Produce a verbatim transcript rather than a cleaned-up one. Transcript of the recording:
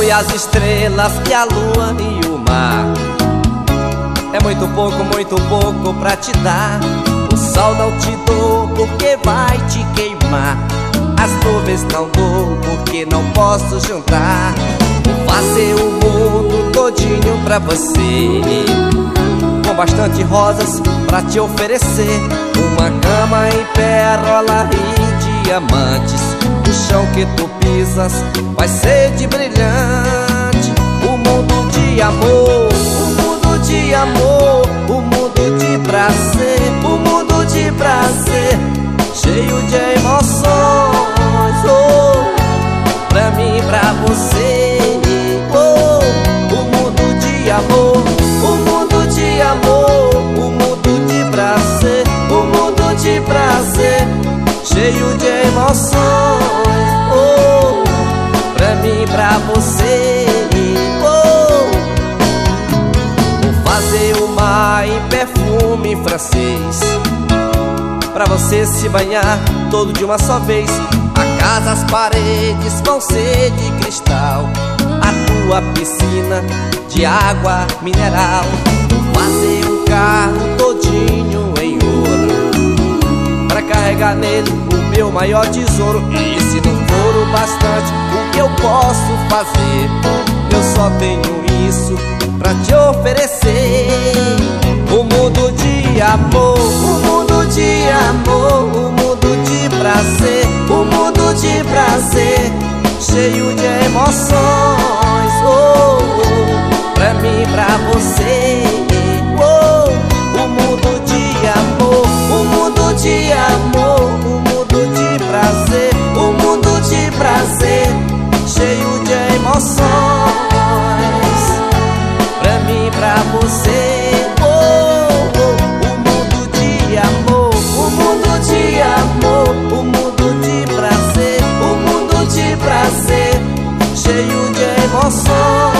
e as estrelas e a lua e o mar. É muito pouco, muito pouco pra te dar. O sol não te dou porque vai te queimar. As nuvens não dou porque não posso juntar. Vou fazer o mundo todinho pra você, com bastante rosas pra te oferecer. Uma cama em pérola e diamantes. O chão que tu pisas vai ser de brilhante. O mundo de amor, o mundo de amor, o mundo de prazer, o mundo de prazer, cheio de emoções, oh, pra mim e pra você. Oh, o mundo de amor, o mundo de amor, o mundo de prazer, o mundo de prazer, cheio de emoções, oh, pra mim e pra você. Oh, vou fazer o mar em perfume francês, pra você se banhar todo de uma só vez. A casa, as paredes vão ser de cristal, a tua piscina de água mineral. Vou fazer um carro todinho em ouro, pra carregar nele o meu maior tesouro. E se não for o bastante, o que eu posso fazer? Eu só tenho isso pra te oferecer. O mundo de amor, o mundo de amor, o mundo de prazer, o mundo de prazer, cheio de emoções, oh, oh, pra mim e pra você. Oh, o mundo de amor, o mundo de amor, o mundo de prazer, o mundo de prazer, cheio de emoções, pra mim e pra você. Oh, oh, o mundo de amor, o mundo de amor, o mundo de prazer, o mundo de prazer, cheio de emoções.